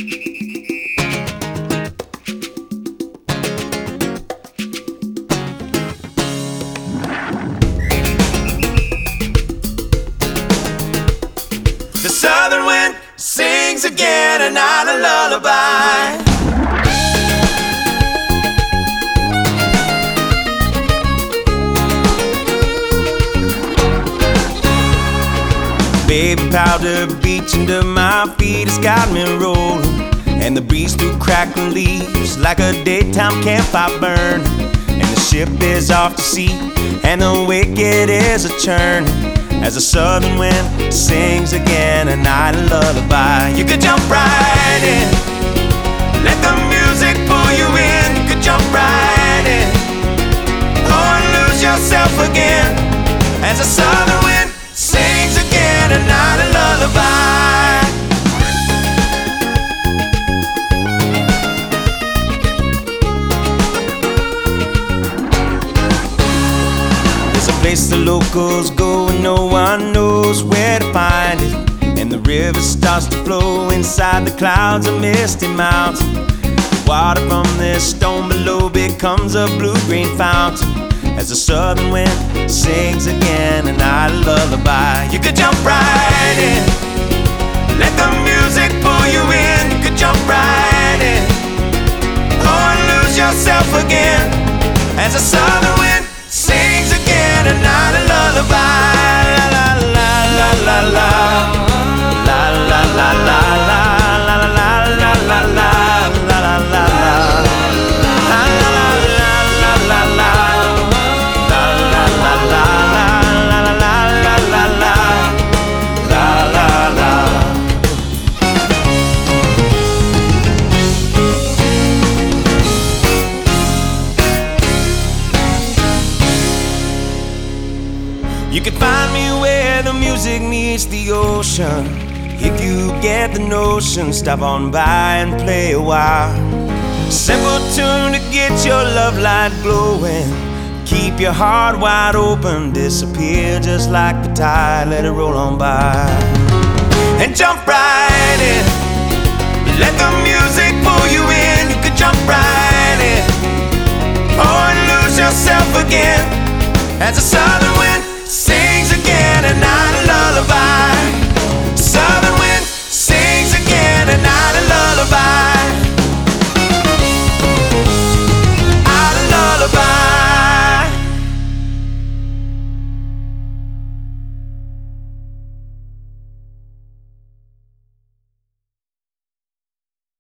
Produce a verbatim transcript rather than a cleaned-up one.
The southern wind sings again a night a lullaby. Baby powder beach under my feet has got me rolling, and the breeze through crackling leaves like a daytime campfire burn. And the ship is off to sea, and the wicked is a-churning, as the southern wind sings again a night lullaby. You could jump right in, let the music pull you in. You could jump right in, or lose yourself again, as the southern wind sings again a night a lullaby. There's a place the locals go and no one knows where to find it, and the river starts to flow inside the clouds of misty mountain. The water from this stone below becomes a blue-green fountain, as the southern wind sings again a night lullaby. You could jump right in, let the music pull you in. You could jump right in, or lose yourself again, as the southern wind sings again a night lullaby. La la la la la la la la la la la la la la la la. You can find me where the music meets the ocean. If you get the notion, stop on by and play a while. Simple tune to get your love light glowing. Keep your heart wide open, disappear just like the tide, let it roll on by. And jump right in, let the music pull you in. You could jump right in, or lose yourself again, as the southern wind